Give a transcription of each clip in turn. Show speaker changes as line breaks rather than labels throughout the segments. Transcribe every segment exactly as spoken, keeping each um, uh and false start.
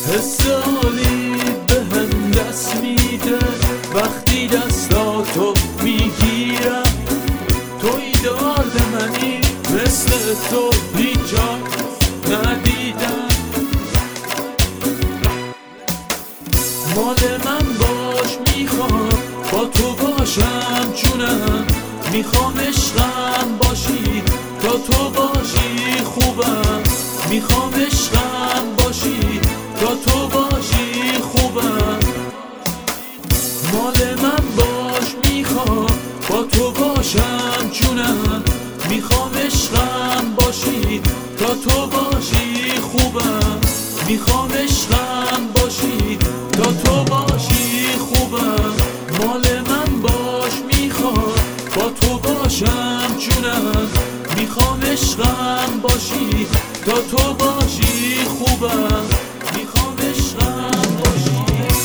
حس عالی به هم دست میده وقتی دستاتو میگیرم. توی دارد منی مثل تو هیچ جا ندیدم. مال من باش میخوام با تو باشم جونم. میخوام عشقم باشی تا تو باشی خوبم. میخوام عشقم باشی تا تو باشی خوبم. مال من باش میخوام با تو باشم جونم. میخوام عشقم باشی تا تو باشی خوبم. میخوام عشقم باشی تا تو باشی خوبم. مال من باش میخوام با تو باشم جونم. میخوام عشقم باشی تا تو باشی خوبم. میخوام عشقم باشی.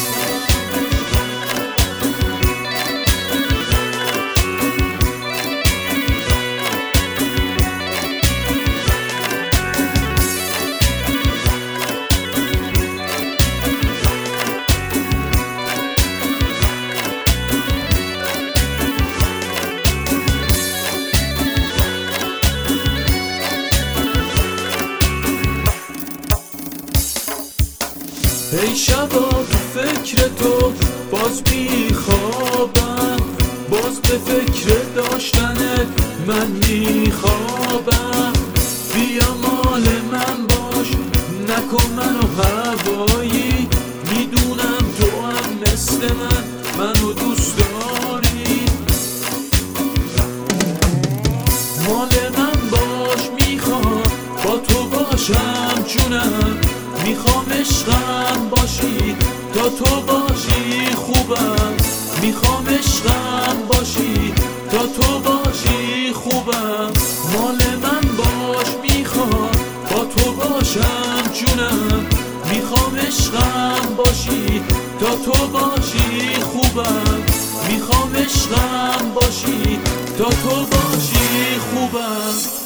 ای شبا تو فکر تو باز میخوابم. باز به فکر داشتنت من میخوابم. بیا مال من باش نکن منو هوایی. میدونم تو هم مثل من منو دوست داری. مال من باش میخوام با تو باشم جونم. میخوام عشقم باشی تا تو باشی خوبم. میخوام عشقم باشی تا تو باشی خوبم. مال من باش میخوام با تو باشم جونم. میخوام عشقم باشی تا تو باشی خوبم. میخوام عشقم باشی تا تو باشی خوبم.